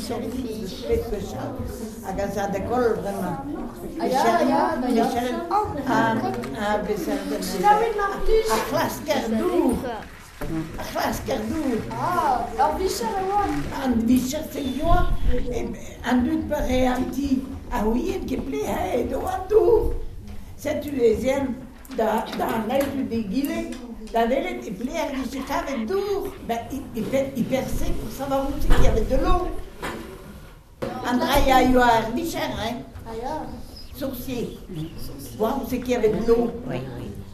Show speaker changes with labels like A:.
A: a casa de col, vraiment. A Chlascardour. A Chlascardour.
B: Ar vichar e oa.
A: An vichar selioa, an dud pare anti a ouien ket ple ha do an dour. Setu ezian da an ailtu de gile, da velet e ple ar vichar avec dour. Il perçait pour savoir où c'est qu'il y avait de l'eau. Andrea yo ar vichar, hein? Sourcier. Voir où c'est qu'il y avait de l'eau.
C: Oui, oui.